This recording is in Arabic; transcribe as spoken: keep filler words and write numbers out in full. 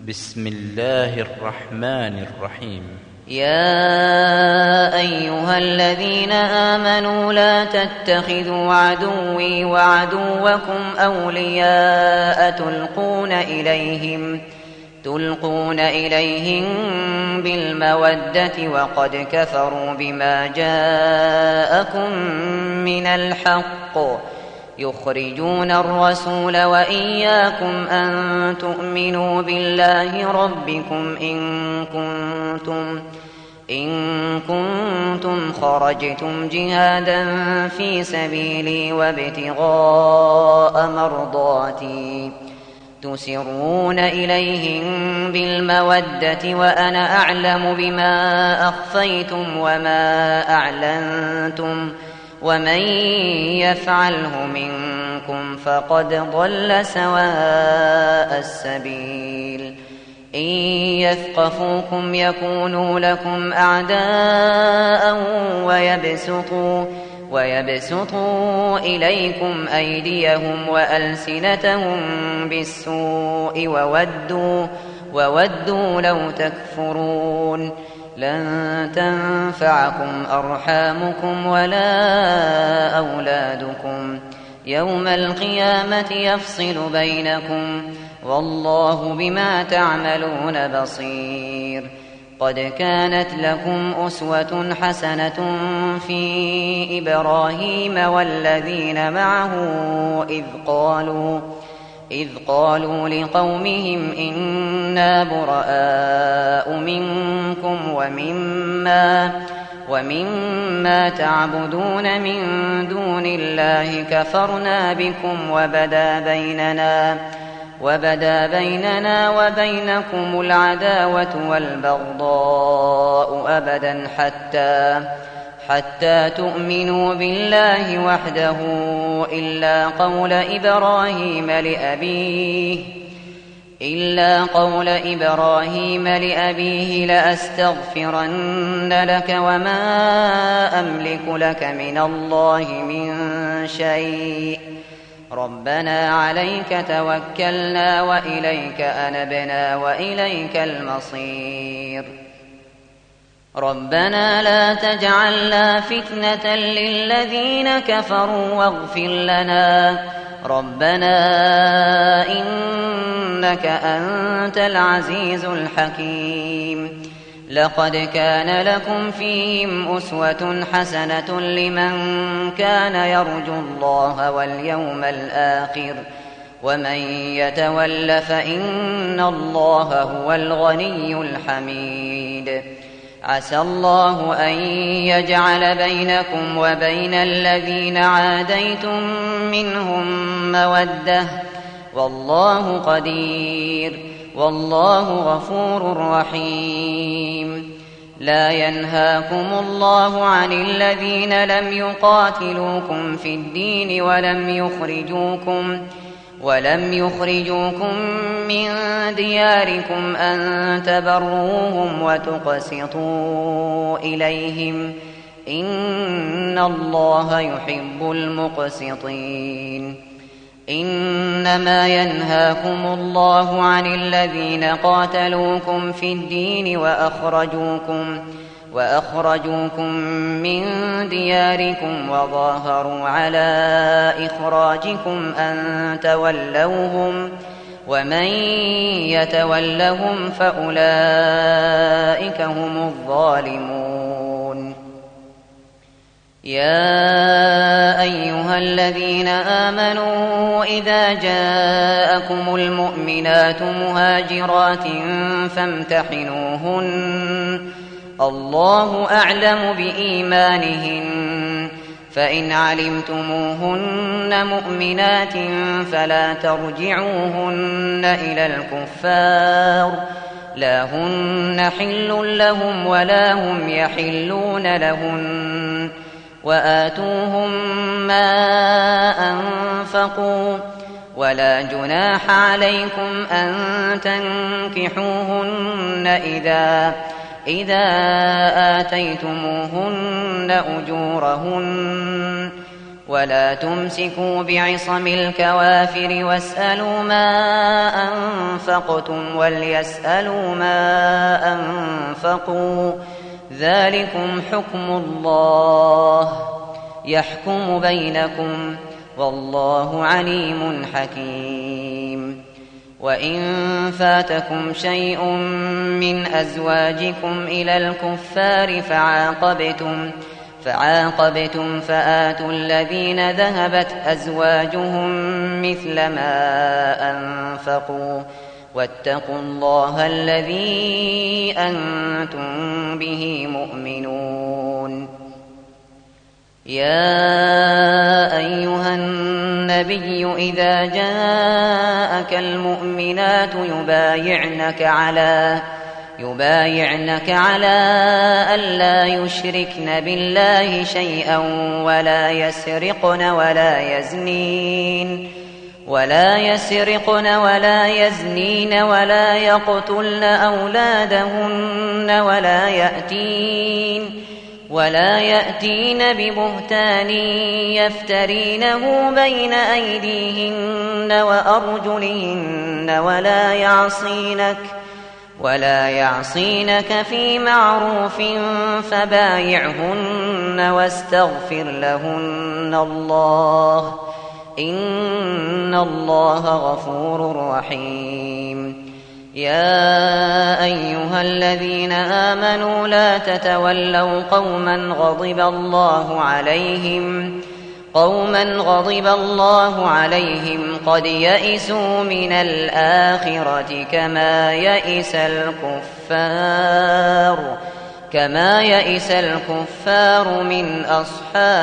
بسم الله الرحمن الرحيم. يا أيها الذين آمنوا لا تتخذوا عدوي وعدوكم أولياء تلقون إليهم تلقون إليهم بالمودة وقد كفروا بما جاءكم من الحق يخرجون الرسول وإياكم أن تؤمنوا بالله ربكم إن كنتم إن كنتم خرجتم جهادا في سبيلي وابتغاء مرضاتي تسرون إليهم بالمودة وأنا أعلم بما أخفيتم وما أعلنتم ومن يفعله منكم فقد ضل سواء السبيل إن يثقفوكم يكونوا لكم أعداء ويبسطوا, ويبسطوا إليكم أيديهم وألسنتهم بالسوء وودوا, وودوا لو تكفرون لن تنفعكم أرحامكم ولا أولادكم يوم القيامة يفصل بينكم والله بما تعملون بصير. قد كانت لكم أسوة حسنة في إبراهيم والذين معه إذ قالوا إذ قالوا لقومهم إنا براء منكم ومما, ومما تعبدون من دون الله كفرنا بكم وبدا بيننا, وبدا بيننا وبينكم العداوة والبغضاء أبدا حتى حتى تؤمنوا بالله وحده إلا قول إبراهيم لأبيه إلا قول إبراهيم لأبيه لأستغفرن لك وما أملك لك من الله من شيء ربنا عليك توكلنا وإليك أنبنا وإليك المصير. ربنا لا تجعلنا فتنة للذين كفروا واغفر لنا ربنا إنك أنت العزيز الحكيم. لقد كان لكم فيهم أسوة حسنة لمن كان يرجو الله واليوم الآخر ومن يتول فإن الله هو الغني الحميد. عسى الله أن يجعل بينكم وبين الذين عاديتم منهم مودة والله قدير والله غفور رحيم. لا ينهاكم الله عن الذين لم يقاتلوكم في الدين ولم يخرجوكم ولم يخرجوكم من دياركم أن تبروهم وتقسطوا إليهم إن الله يحب المقسطين. إنما ينهاكم الله عن الذين قاتلوكم في الدين وأخرجوكم وأخرجوكم من دياركم وظاهروا على إخراجكم أن تولوهم ومن يتولهم فأولئك هم الظالمون. يا أيها الذين آمنوا إذا جاءكم المؤمنات مهاجرات فامتحنوهن الله أعلم بإيمانهن فإن علمتموهن مؤمنات فلا ترجعوهن إلى الكفار لا هن حل لهم ولا هم يحلون لهن وآتوهم ما أنفقوا ولا جناح عليكم أن تنكحوهن إذا إذا آتيتموهن أجورهن ولا تمسكوا بعصم الكوافر واسألوا ما أنفقتم وليسألوا ما أنفقوا ذلكم حكم الله يحكم بينكم والله عليم حكيم. وإن فاتكم شيء من أزواجكم إلى الكفار فعاقبتم فعاقبتم فآتوا الذين ذهبت أزواجهم مثل ما أنفقوا واتقوا الله الذي أنتم به مؤمنون. يا أيها النبي إذا جاءك المؤمنات يبايعنك على يبايعنك على ألا يشركن بالله شيئا ولا يسرقن ولا يزنين ولا يسرقن ولا يزنين ولا يقتلن أولادهن ولا يأتين ولا يأتين ببهتان يفترينه بين أيديهن وأرجلهن ولا يعصينك ولا يعصينك في معروف فبايعهن واستغفر لهن الله إن الله غفور رحيم. يا أيها الذين آمنوا لا تتولوا قوما غضب الله عليهم قوما غضب الله عليهم قد يئسوا من الآخرة كما يئس الكفار كما يئس الكفار من أصحاب